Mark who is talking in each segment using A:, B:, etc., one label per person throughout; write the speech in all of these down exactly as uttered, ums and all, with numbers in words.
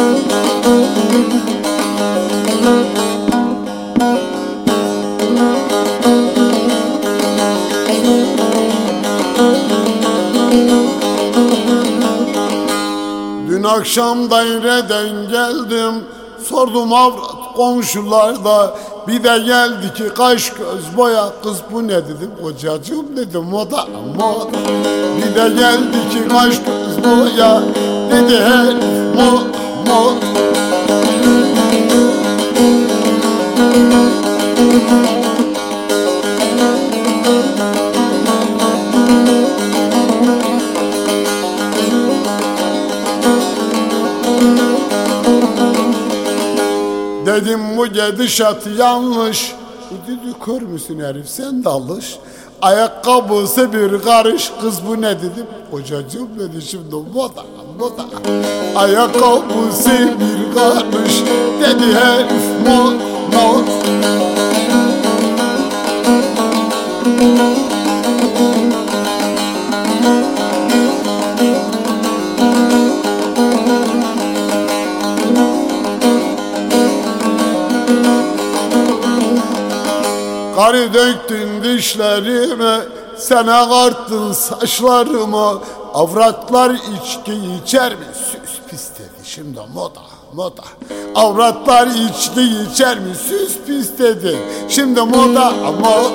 A: Dün akşam daireden geldim, sordum avrat komşularda, bir de geldi ki kaş göz boya, kız bu ne dedim, kocacığım dedim, o da moda. Bir de geldi ki kaş göz boya, dedi herif mod mod. Dedim bu gidişat yanlış. E dedi kör müsün herif, sen de alış. Ayakkabısı bir karış, kız bu ne dedim, kocacığım dedi, şimdi moda moda. Ayakkabısı bir karış, dedi herif mod mod. Karı döktün dişlerime, sen ağarttın saçlarıma. Avratlar içki içer mi? Süs pis dedi, şimdi moda moda. Avratlar içki içer mi? Süs pis dedi, şimdi moda moda.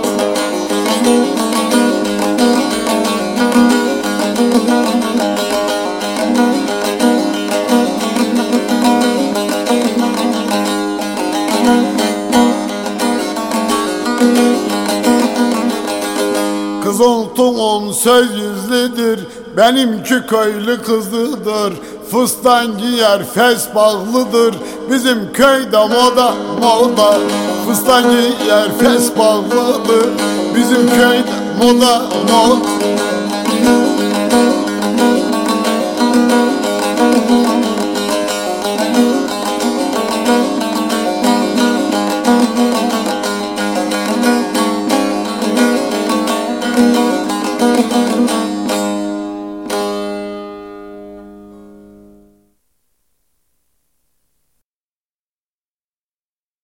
A: Kızıltuğum söz yüzlüdür, benimki köylü kızıdır. Fıstan giyer fes bağlıdır, bizim köyde moda moda. Fıstan giyer fes bağlıdır, bizim köyde moda moda.